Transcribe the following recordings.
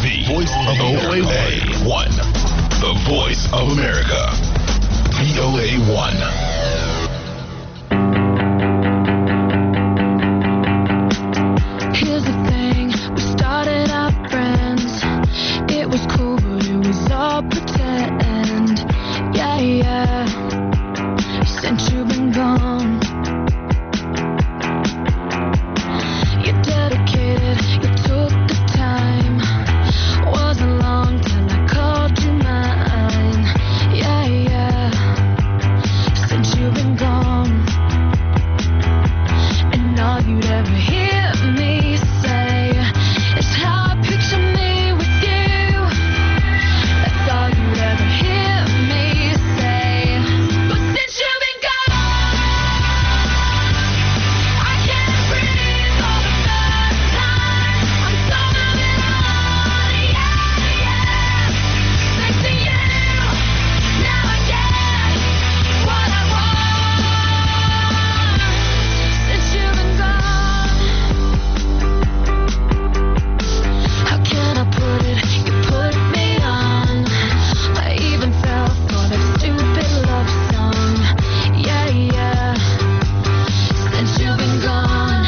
The voice of VOA1. The voice of America. VOA1. Here's the thing, we started out friends. It was cool, but it was all pretend. Yeah. Since you've been gone, you're dedicated, you took the time. Wasn't long till I called you mine. Yeah. Since you've been gone, and all you'd ever hear me say is how I picture me with you. That's all you'd ever hear me say. But since you've been gone, I can't breathe for the first time. I'm so moving on, yeah. Thanks to you, now I get what I want. Since you've been gone, how can I put it? You put me on. I even fell for that stupid love song. Yeah. Since you've been gone,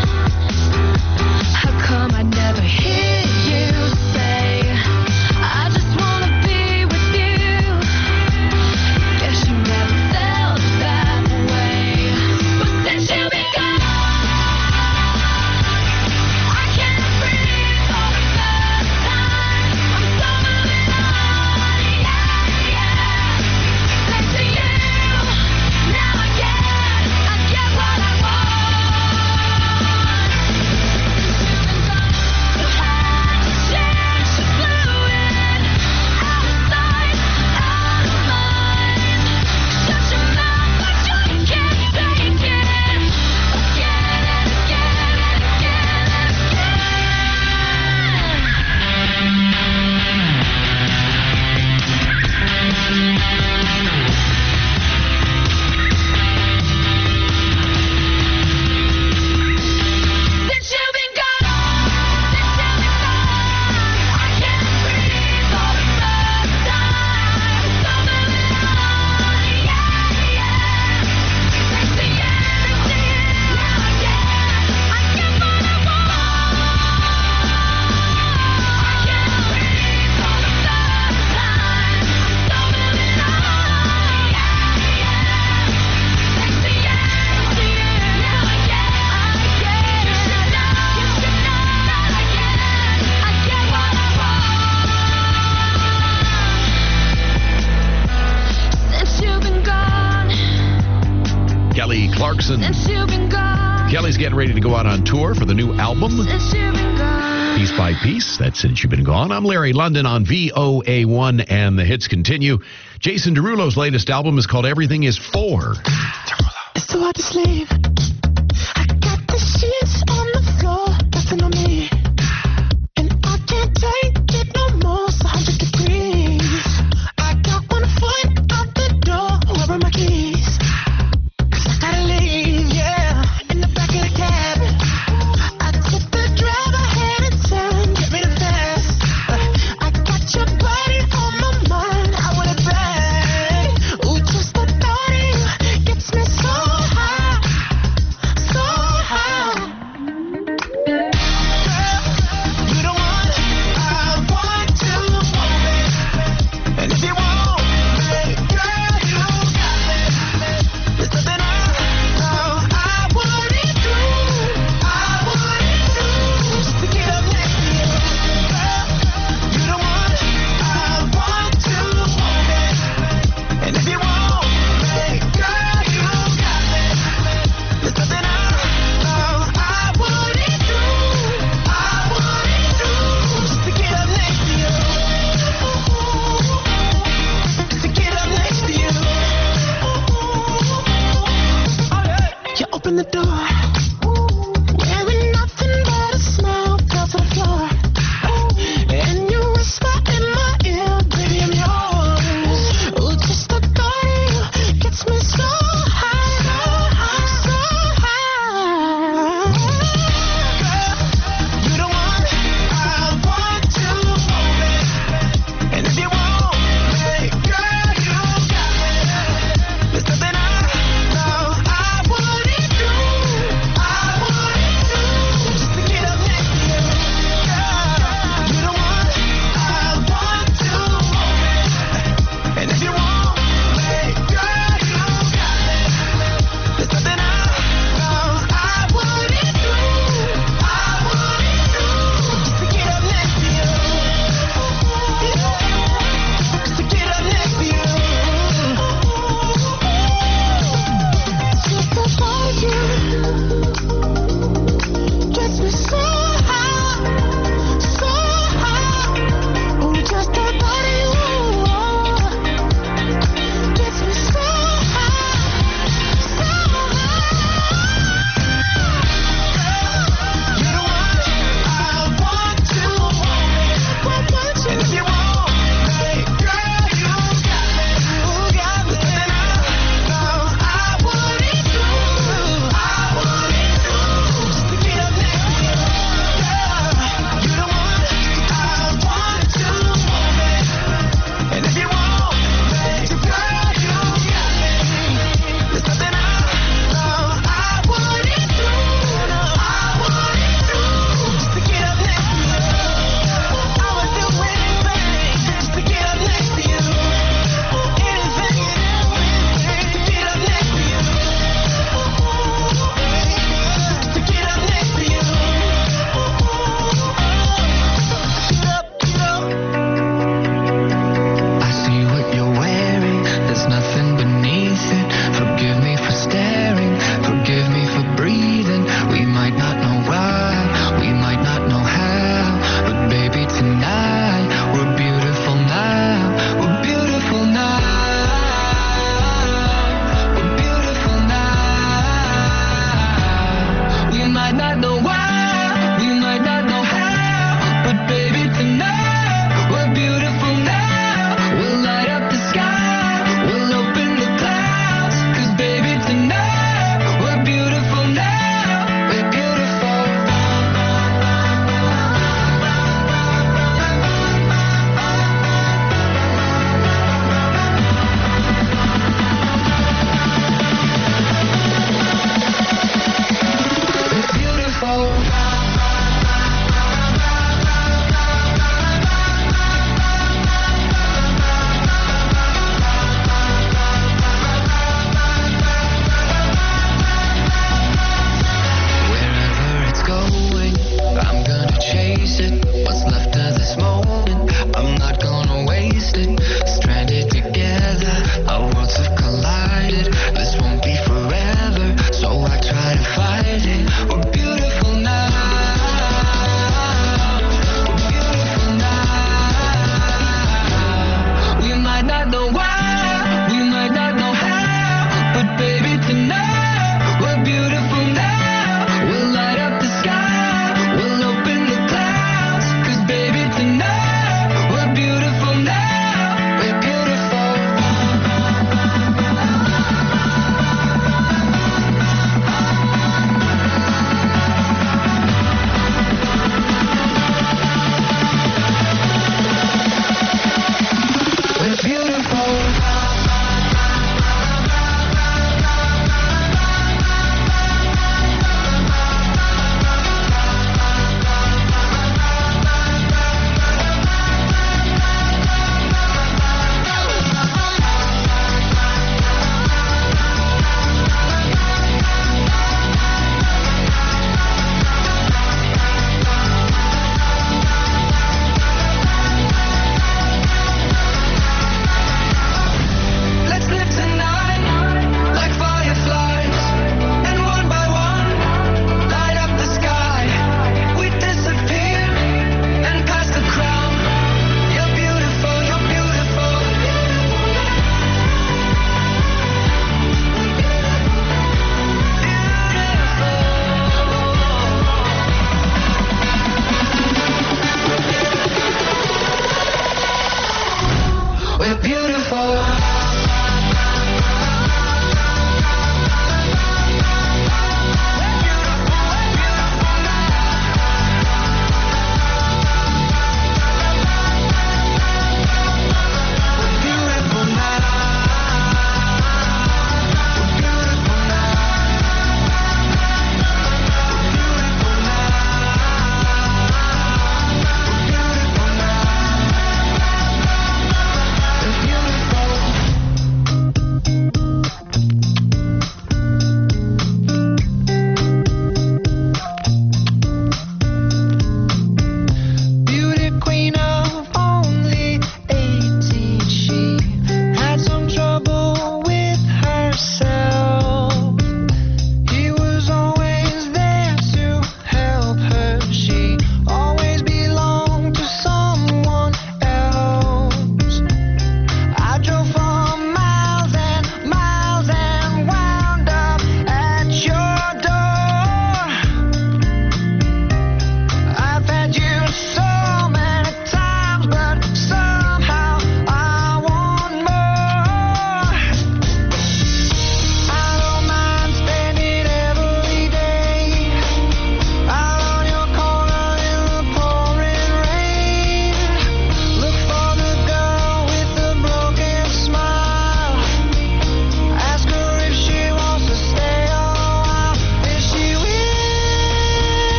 how come I never hear you say, I just wanna be with you? Guess you never felt that way. But since you've been gone, I can't breathe for the first time. I'm so moving on, yeah. Thanks to you, now I get what I want. You had to change, you blew it. Out of sight, out of mind. Shut your mouth, but you can't take it. Since you've been gone, I can't breathe for the first time. So moving on, yeah. Thanks to you, now I get what I want. I can't breathe for the first time. So moving on, yeah. Thanks to you, now I get. You should know that I get what I want. Since you've been gone, Kelly Clarkson. since you've been gone, Kelly's getting ready to go out on tour for the new album, since you've been gone. Piece by Piece. That's Since You've Been Gone. I'm Larry London on VOA1, and the hits continue. Jason Derulo's latest album is called Everything Is For. It's too hard to sleep. I got the sheets on the floor, nothing on me. And I can't take it no more, it's 100 degrees. I got one foot out the door, where are my keys? 'Cause I gotta leave, yeah. In the back of the cab, I took the drive ahead and turn, get me the fast. I got your body on my mind, I want it back. Ooh, just the thought of you gets me so high.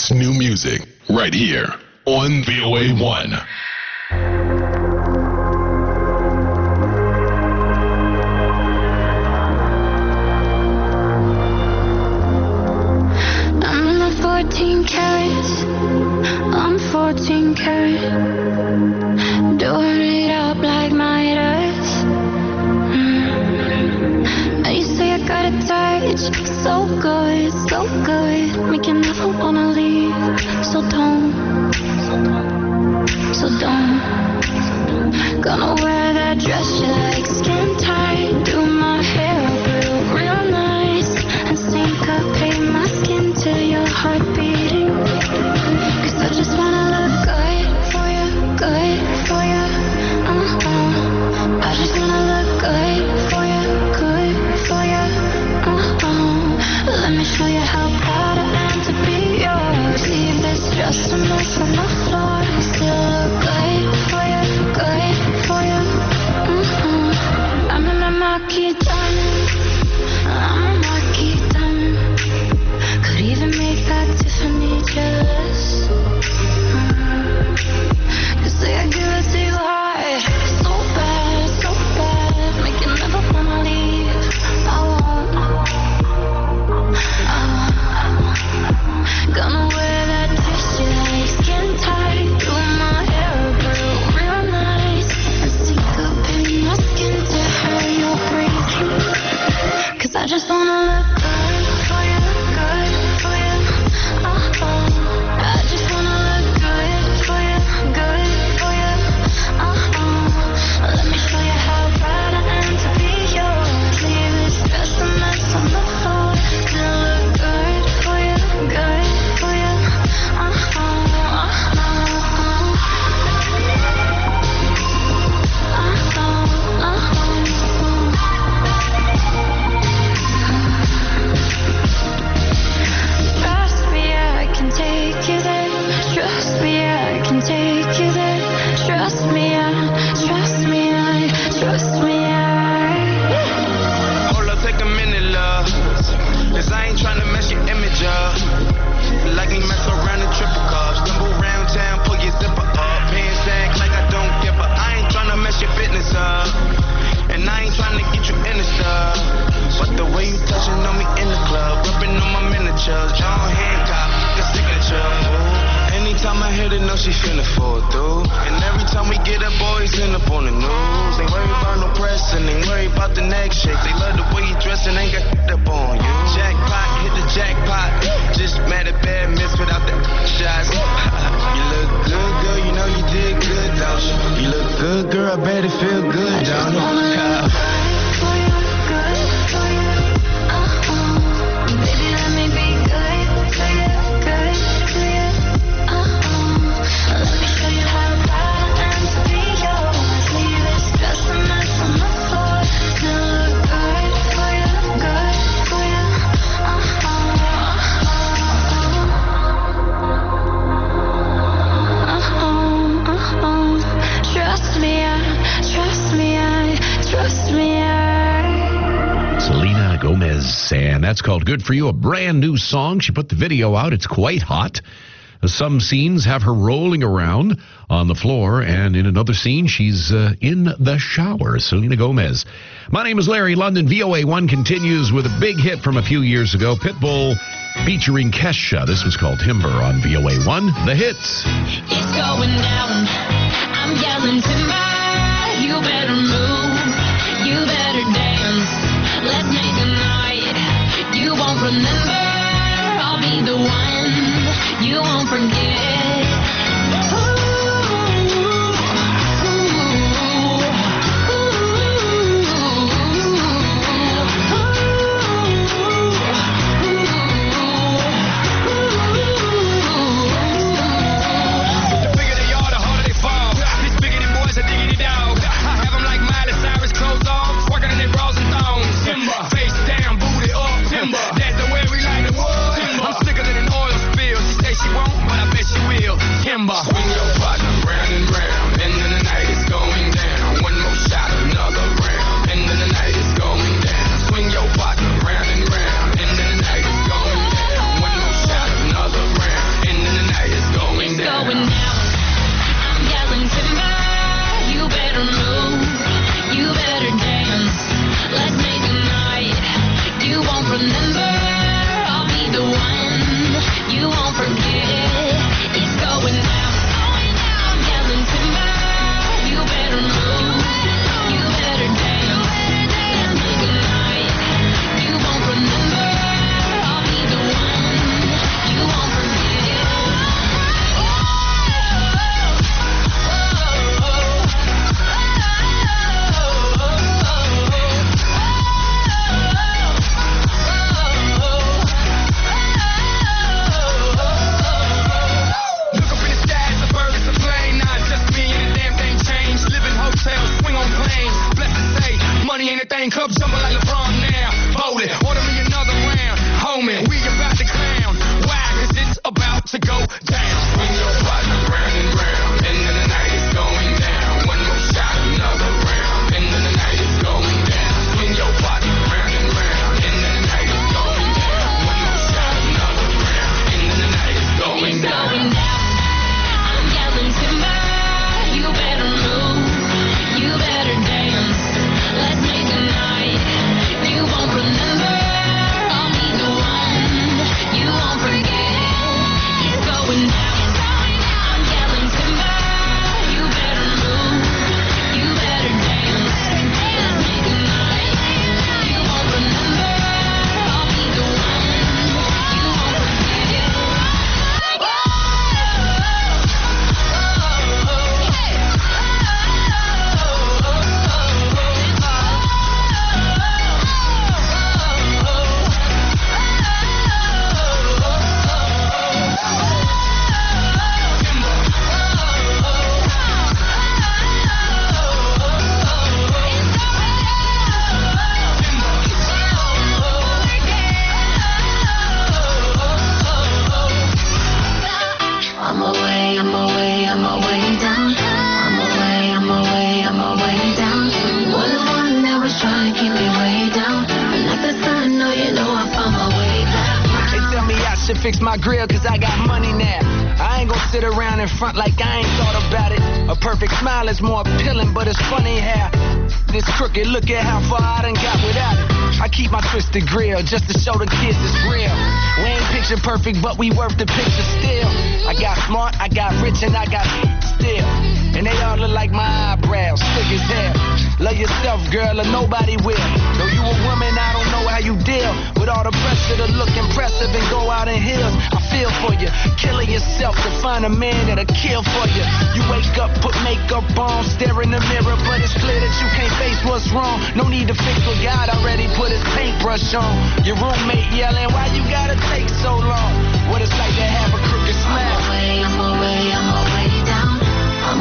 It's new music right here on VOA1. I'm not 14 carats. I'm 14 karat. Doing it up like Midas. Now you say I got a touch, so good, so good. Make you never wanna leave. So don't. Gonna wear that dress you like, skin tight. Do my hair up real nice. And syncopate my skin to your heart beating. Cause I just wanna look good for you, good for you. I just wanna look good for you, good for you. Let me show you how proud I am to be yours. Leave this dress a mess on the floor. Still look good for you, good for you. I'm in a marquee diamond. I'm a marquee diamond. Could even make that Tiffany jealous. Cause say I give it to you hard. So bad, make you never wanna leave. I won't. Gonna wear that dress you like, skin tight. Do my hair real nice. And syncopate my skin to her you're breathing. Cause I just wanna look good for you, good for you. I just wanna look good for you, good for you. Let me show you how proud I am to be yours. Leave this dress a mess on the floor. Still look good for you, good for you. Trust me, I can take you there. Trust me, I can take you there. Trust me, trust me, Hold up, take a minute, love. Cause I ain't tryna mess your image up. Like me mess around in triple cups. Stumble around town, pull your zipper up. Pants sack like I don't give a. I ain't tryna mess your fitness up. And I ain't tryna get you in the stuff. But the way you touching on me in the club, rubbing on my miniatures, John Hancock, the signature. Anytime I hit it, know she finna fall through. And every time we get up, boys end up on the news. Ain't worried about no press and ain't worried about the next shake. They love the way you dress and ain't got up on you. Jackpot, hit the jackpot. Just mad at bad miss without the shots. You look good, girl, you know you did good, don't you? You look good, girl, I bet it feel good, don't it? Baby, let me be good for you, good for you. Let me show you how proud I am to be yours. Leave this dress a mess on the floor. Still look good for you, good for you. Trust me, Selena Gomez, and that's called Good For You, a brand new song. She put the video out. It's quite hot. Some scenes have her rolling around on the floor, and in another scene, she's in the shower. Selena Gomez. My name is Larry London. VOA1 continues with a big hit from a few years ago. Pitbull featuring Kesha. This was called Timber on VOA1. The hits. It's going down. I'm yelling timber. You better move. You better dance. Let's make a night you won't remember. I'll be the one you won't forget. Swing your partner round and round, and then the night is going down. One more shot, another round, and then the night is going down. Swing your partner round and round, and then the night is going down. One more shot, another round, and remember. I'll be the one you won't forget. It's going down. I'm yelling timber. You better move. You better dance. Let's make a night. You won't remember. I'll be the one you won't forget. Money ain't a thing, club jumping like LeBron now. Hold it, order me another round. Homie, we about to clown. Why? Cause it's about to go down. Swing your partner round and round. And then the night is going down. One more shot, another round. And then the night is going down. Swing your partner round and round. And then the night is going down. One more shot, another round. And then the night is going down. Going down. I'm yelling timber. You better move. You better dance. Let's make a night. You won't remember. I'll be the one you won't forget. It's going down. I'm yelling timber. You better move. You better dance. Let's make a night. You won't remember. I'll be the one you won't forget. I'm away down. I'm away down. Was the one that was trying to keep me way down. And like the sun, no, you know I found my way back. They tell me I should fix my grill cause I got money now. I ain't gonna sit around in front like I ain't thought about it. A perfect smile is more appealing, but it's funny how this crooked, look at how far I done got without it. I keep my twisted grill just to show the kids it's real. We ain't picture perfect, but we worth the picture still. I got smart, I got rich, and I got still. And they all look like my eyebrows, thick as hell. Love yourself, girl, or nobody will. Though you a woman, I don't know how you deal with all the pressure to look impressive and go out in heels. I feel for you, killing yourself to find a man that'll kill for you. You wake up, put makeup on, stare in the mirror, but it's clear that you can't face what's wrong. No need to fix what God already put his paintbrush on. Your roommate yelling, why you gotta take so long? What it's like to have a crooked smile. I'm away down. I'm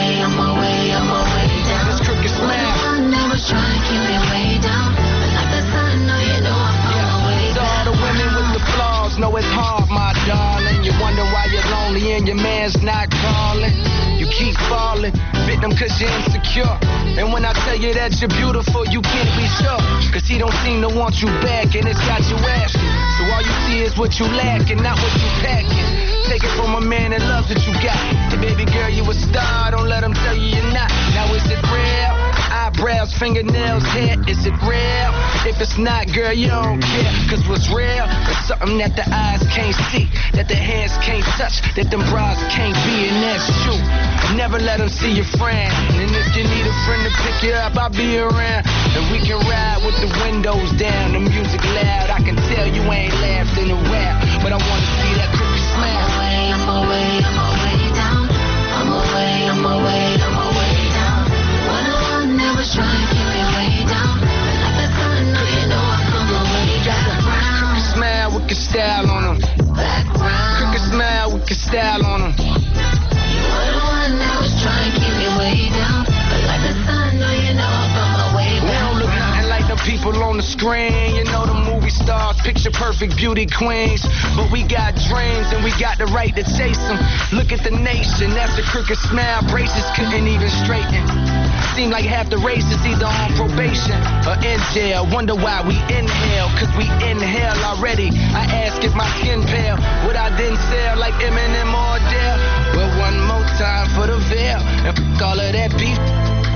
away down. This crooked smile. One that was trying to keep me way down. But like the sun, no, you know I found my way So all back. the women with the flaws know it's hard, my darling. You wonder why you're lonely and your man's not calling. You keep falling, victim cause you're insecure. And when I tell you that you're beautiful, you can't be sure. Cause he don't seem to want you back and it's got you asking. So all you see is what you lack and not what you packing. Take it from a man that loves what you got. Hey baby girl, you a star, don't let him tell you you're not. Now is it real? Eyebrows, fingernails, hair, is it real? If it's not, girl, you don't care. Cause what's real is something that the eyes can't see, that the hands can't touch, that them bras can't be, and that's true. Never let them see your friend. And if you need a friend to pick you up, I'll be around. And we can ride with the windows down, the music loud. I can tell you ain't laughed in a while, but I wanna see that crooked smile. I'm away down. I'm away down. One that was trying to keep me way down. But like the sun, no, you know I found my way back. Crooked smile with your style on them. Crooked smile with your style on them. You were the one that was trying to keep me way down. But like the sun, no, you know I found my way We back. don't look nothing like the people on the screen. You know the movie stars, picture perfect beauty queens. But we got dreams and we got the right to chase them. Look at the nation, that's a crooked smile. Braces couldn't even straighten. Seem like half the race is either on probation or in jail. Wonder why we inhale, cause we inhale already. I ask if my skin pale, would I then sell like Eminem or Adele? Well, one more time for the veil. And all of that beef,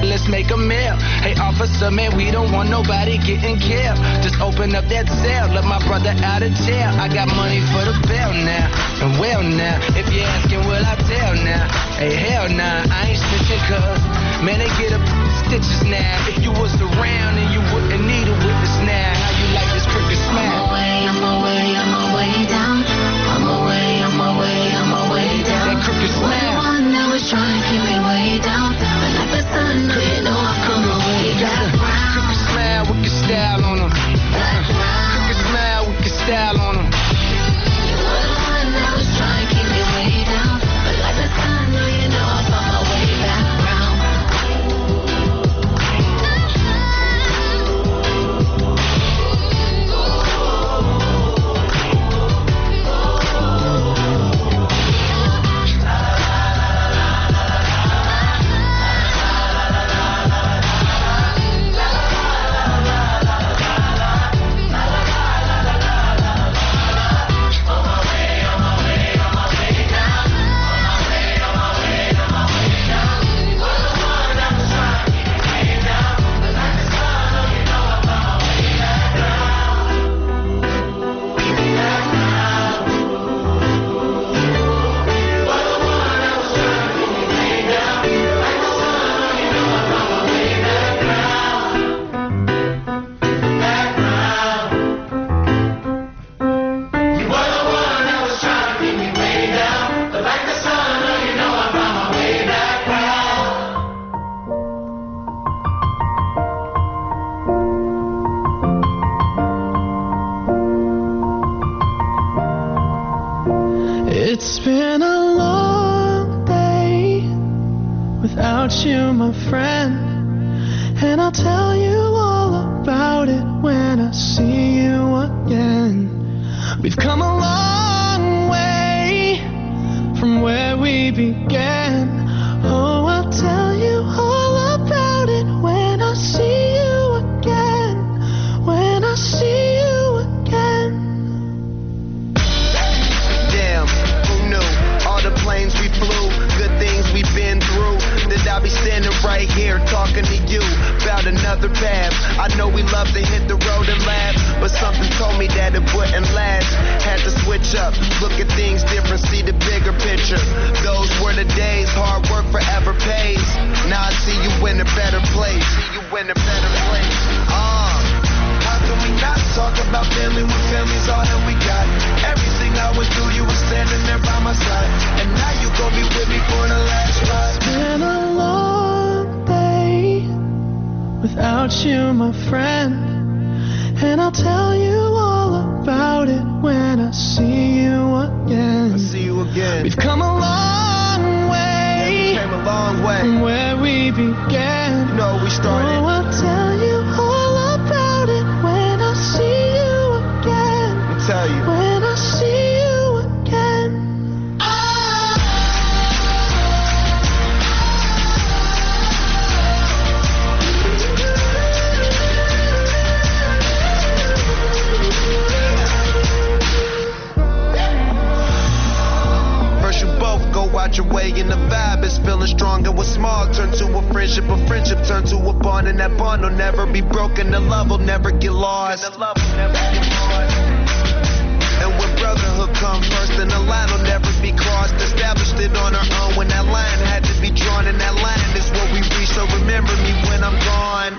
let's make a meal. Hey, officer, man, we don't want nobody getting killed. Just open up that cell, let my brother out of jail. I got money for the bail now, and well now, if you're asking, will I tell now? Hey, hell nah, I ain't snitching, cuz, man, they get up stitches now. If you was around and you wouldn't need a witness now, how you like this crooked smile? I'm my way down. I'm my way down. That crooked smile. One that was trying to keep me way down. But like the sun, you know I've come my way back round. Crooked smile with your style on them. Crooked smile with your style on them. You were the one that was trying to keep me way down. But like the sun, you know I've come my way back round. It's been a long day without you, my friend, and I'll tell you all about it when I see you again. We've come a long way from where we began. Oh, I'll tell you all about it when I see you again. When I see you again. Damn, who knew? All the planes we flew, good things we've been through. That I'll be standing right here talking to you about another path. I know we love to hit the road and laugh, but something told me that it wouldn't last. Had to switch up, look at things different, see the bigger picture. Those were the days, hard work forever pays. Now I see you in a better place. See you in a better place. How can we not talk about family when family's all that we got? Everything I went through, you were standing there by my side, and now you gon' be with me for the last ride. It's been a long day without you, my friend, and I'll tell you all about it when I see you again. I see you again. We've come a long way Came a long way. from where we began. You know we started. Oh, I'll tell you all about it when I see you again. Let me tell you. When I see you again. First you both go out your way and the vibe is feeling strong, and what's small turn to a friendship turn to a bond, and that bond will never be broken, the love will never get lost. And when brotherhood comes first, then the line will never be crossed. Established it on our own when that line had to be drawn, and that line is what we reach, so remember me when I'm gone.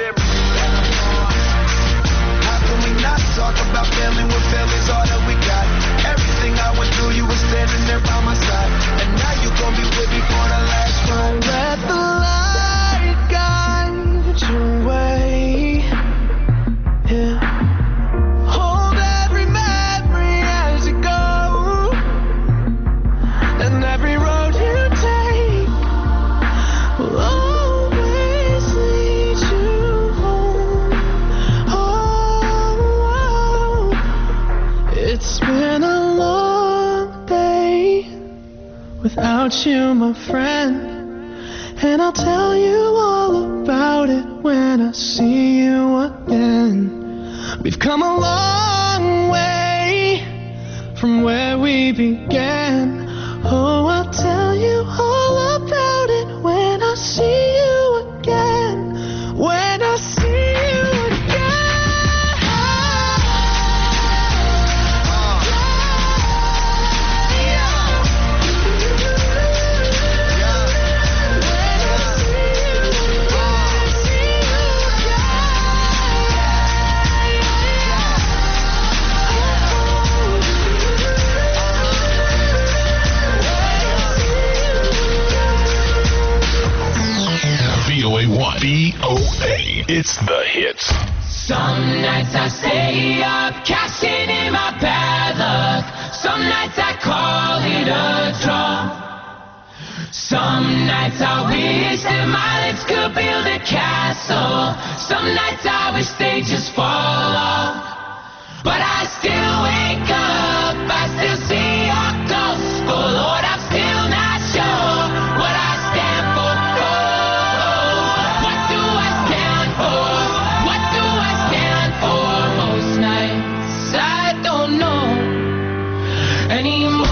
How can we not talk about family when family's all that we got? Everything I went through, you were standing there by my side, and now you gon' be with me for the last ride. Let the light guide your way. Yeah. Hold every memory as you go, and every road you take will always lead you home. Oh, it's been a long day without you, my friend, and I'll tell you all about it when I see you again. We've come a long way from where we began. Oh, I'll tell you all about it when I see you again. It's the hits. Some nights I stay up, cashing in my bad luck. Some nights I call it a draw. Some nights I wish that my lips could build a castle. Some nights I wish they just fall off. But I still wake up, I still see your ghost. Oh Lord, I'm still not sure what I stand for. Oh, what do I stand for? What do I stand for? Most nights I don't know anymore.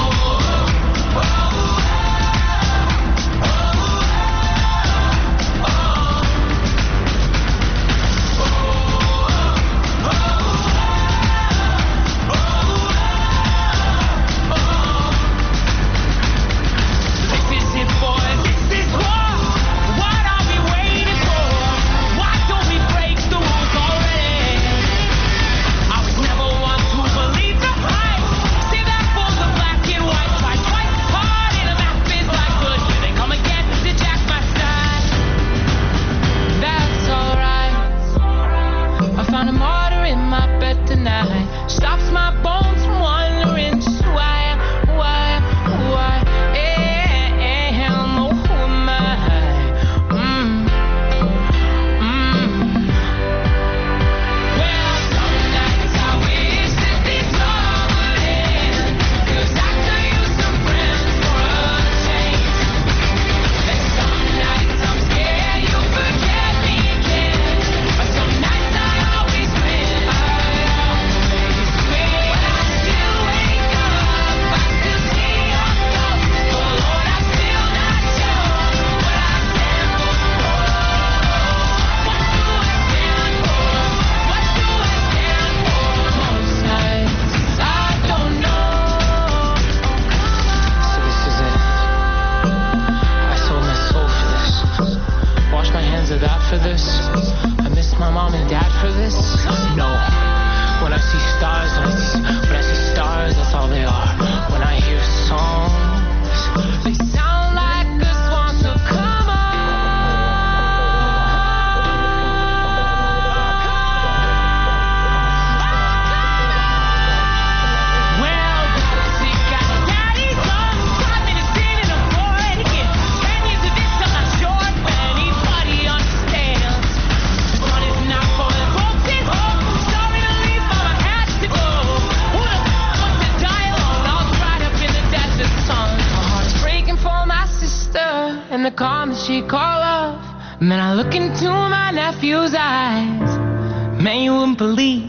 She call off. Man, I look into my nephew's eyes. Man, you wouldn't believe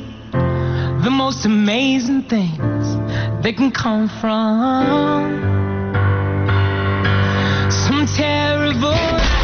the most amazing things that can come from some terrible.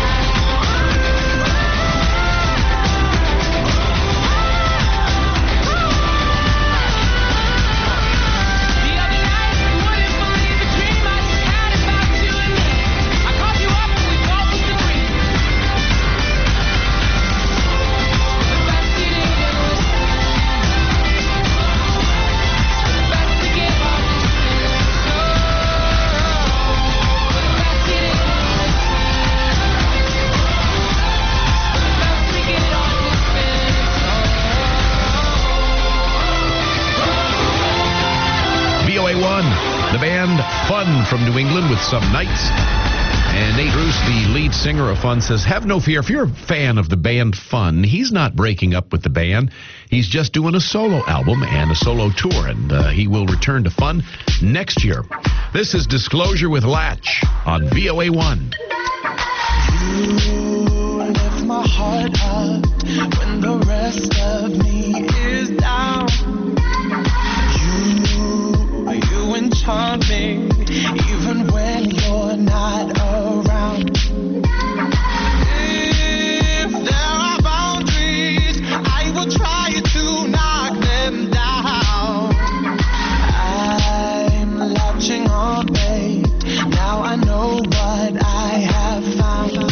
The band Fun from New England with Some Nights. And Nate Roos, the lead singer of Fun, says, have no fear. If you're a fan of the band Fun, he's not breaking up with the band. He's just doing a solo album and a solo tour, and he will return to Fun next year. This is Disclosure with Latch on VOA1. You lift my heart up when the rest of me is down. You enchant me even when you're not around. If there are boundaries, I will try to knock them down. I'm latching on, babe. Now I know what I have found.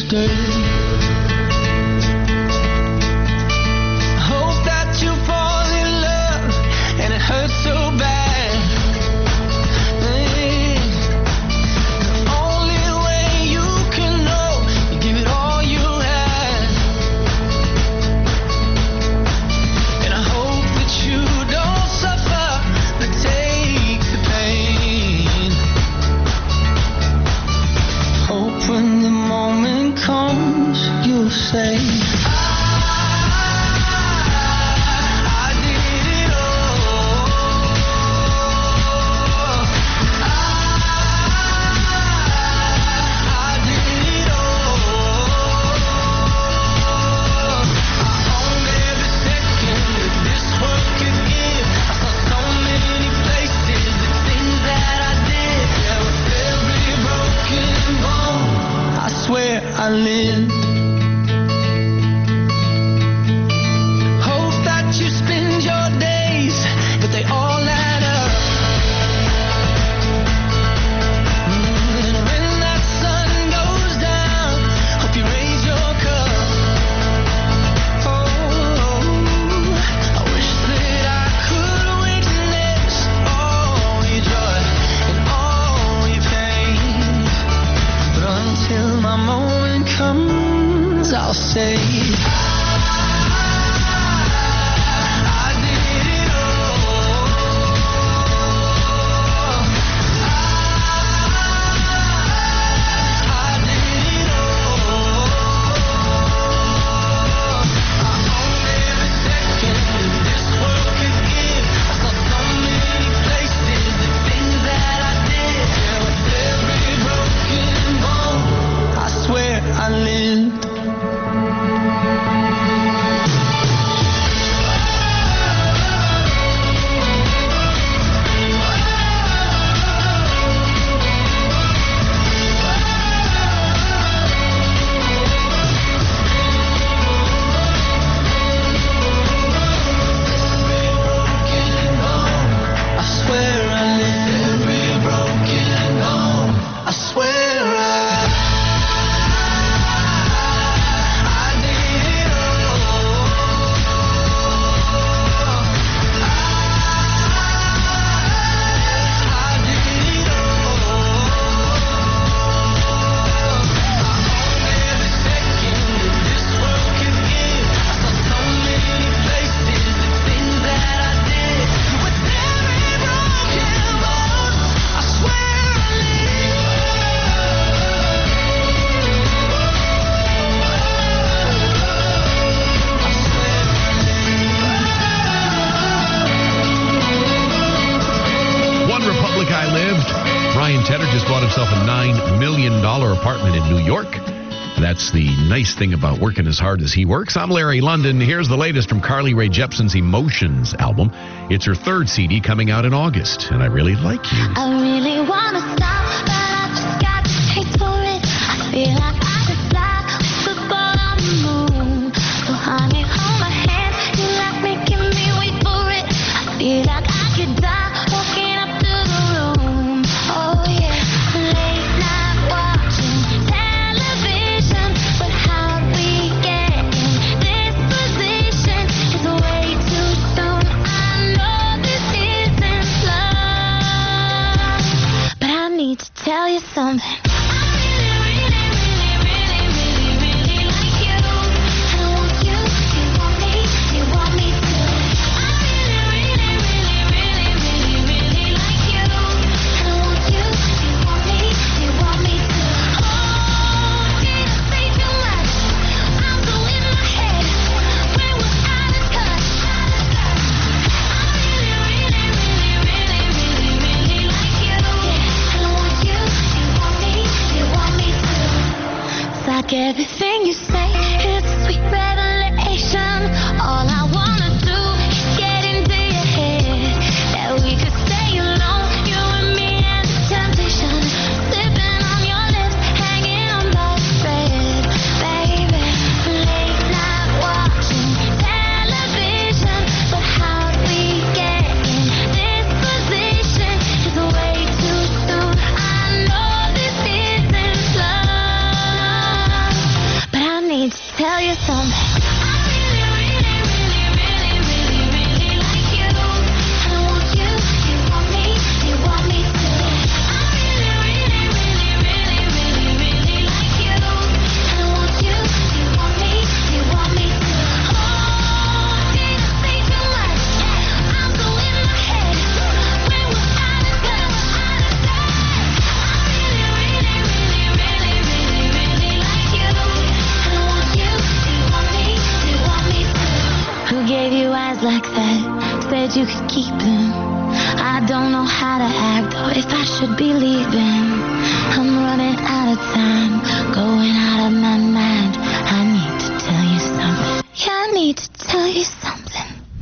stay. Hope that you fall in love and it hurts so bad. The only way you can know, you give it all you had. And I hope that you don't suffer, but take the pain. Hope when the moment comes, you'll say, I did it all. I did it all. I owned every second that this world could give. I saw so many places, the things that I did. Yeah, with every broken bone, I swear I lived. Hope that you spend your days, but they all add up. And when that sun goes down, hope you raise your cup. Oh, I wish that I could witness all your joy and all your pain. But until my moment comes, I'll say, I did it all. I did it all. I owned every second that this world could give. I saw so many places, the things that I did. Yeah, with every broken bone, I swear I lived. I swear I lived. Every broken bone, I swear I did it all. I did it all. Every second that this world could give. I saw so many places, the things that I did. With every broken bone, I swear I One Republic I Lived. Ryan Tedder just bought himself a $9 million apartment in New York. That's the nice thing about working as hard as he works. I'm Larry London. Here's the latest from Carly Rae Jepsen's Emotions album. It's her third CD coming out in August, and I Really Like You. I really wanna stop, but I just got the taste for it. I feel like I could fly with football on the moon. So honey, hold my hand, you like making me wait for it. I feel like I could die walking up to the room. Oh yeah, late night watching television, but how we get in this position is way too soon. I know this isn't love, but I need to tell you something. I really, really, really, really, really, really like you. I want you, you want me, you want me too. I really, really, really, really, really, really like you. I want you, you want me, you want me too. Oh, did I say too much? I'm so in my head. When was I this cut? I really, really, really, really, really, really like you. I want you, you want me, you want me too. It's like everything you say, it's a sweet revelation. All I wanna do is get into your head. That we could stay alone, you and me and the temptation. Sipping on your lips, hanging on by a thread. Baby, late night watching television, but how we get in this position is way too soon. I know this isn't love, I don't know how to act or if I should be leaving. I'm running out of time, going out of my mind. I need to tell you something. Yeah, I need to tell you something.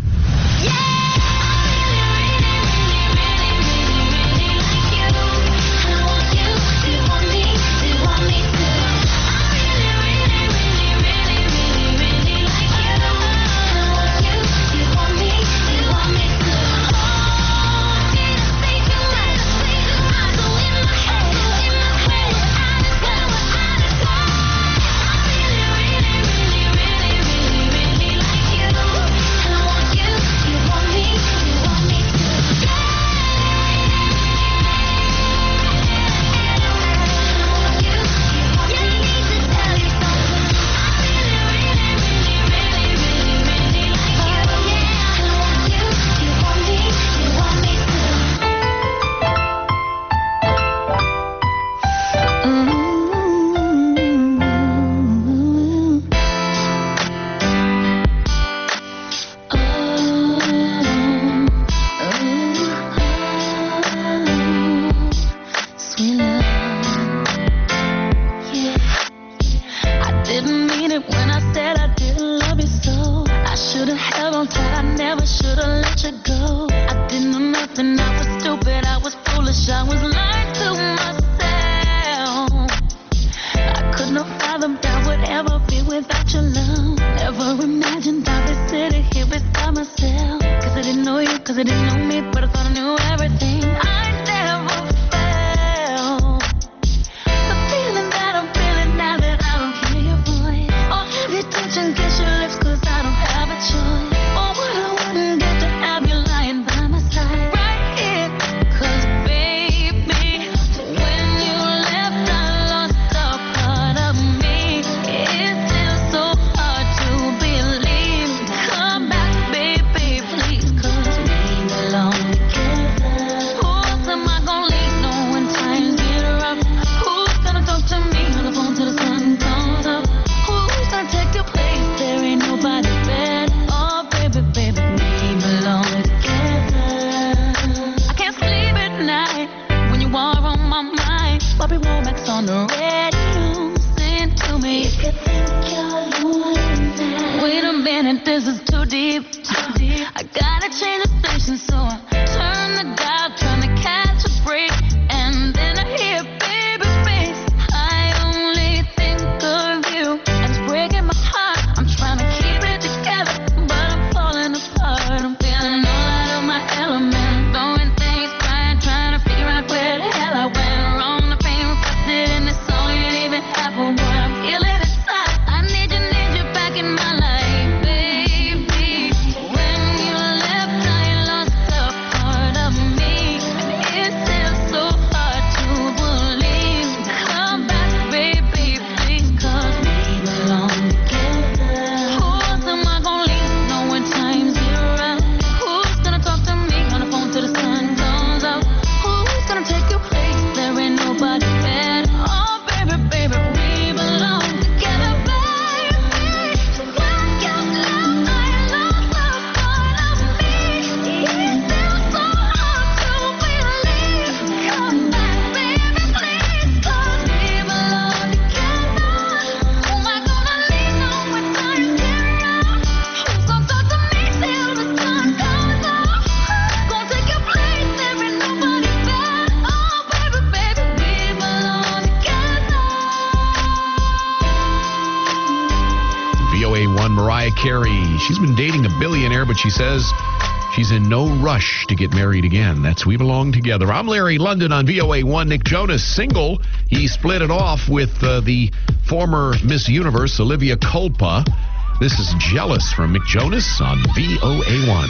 She's been dating a billionaire, but she says she's in no rush to get married again. That's We Belong Together. I'm Larry London on VOA1. Nick Jonas, single. He split it off with the former Miss Universe, Olivia Culpa. This is Jealous from Nick Jonas on VOA1.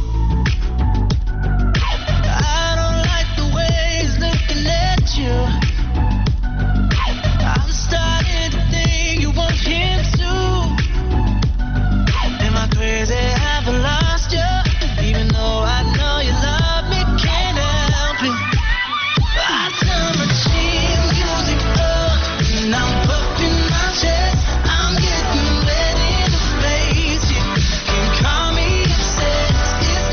I don't like the way he's looking at you. I'm starting to think you want him too. Am I crazy? Have I lost you? Even though I know you love me, can't help it. I turn my cheek, music up, and I'm puffing my chest. I'm getting ready to face you. Can call me obsessed. It's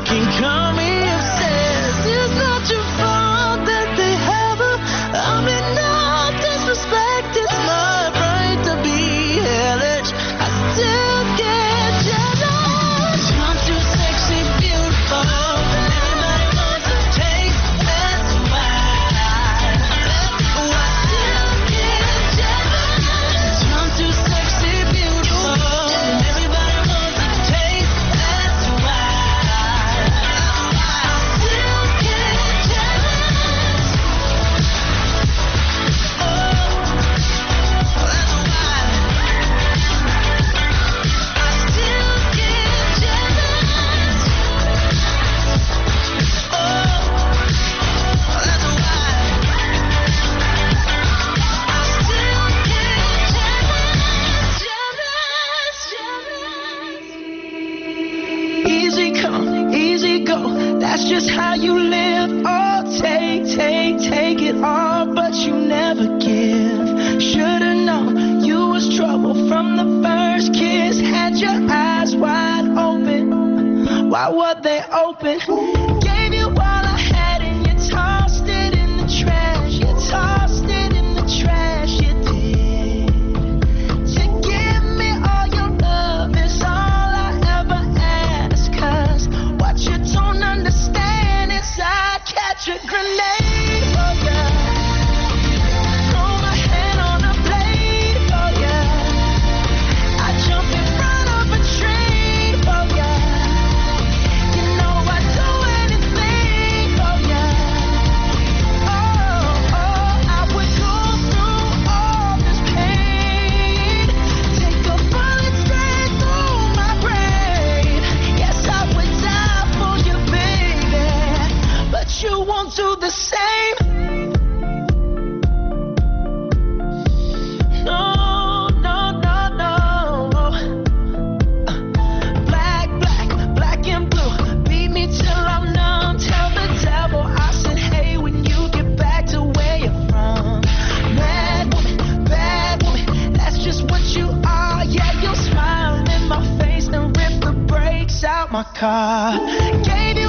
can call me obsessed. It's not your fault that they have her. I mean, no disrespect. It's my right to be hellish. I still get jealous. I'm too sexy, beautiful, and everybody wants to taste. That's why I still get jealous. I'm too sexy, beautiful, and everybody wants to taste. That's why I still get jealous. Oh, that's why I still get jealous. Oh, that's why I still get jealous. Easy come, easy go. That's just how you live. Oh, take it all, but you never give. Should've known you was trouble from the first kiss. Had your eyes wide open. Why were they open? Gave you all I had and you tossed it in the trash. You tossed it in the trash. You did. To give me all your love is all I ever ask. 'Cause what you don't understand is I catch a grenade for ya. Throw my hand on a blade for ya. I jump in front of a train for ya. You know I'd do anything for ya. Oh, I would go through all this pain. Take a bullet straight through my brain. Yes, I would die for you, baby. But you won't do the same. No, no, no, no. Black and blue. Beat me till I'm numb. Tell the devil I said, hey, when you get back to where you're from. Bad woman, that's just what you are. Yeah, you'll smile in my face and rip the brakes out my car. Gave you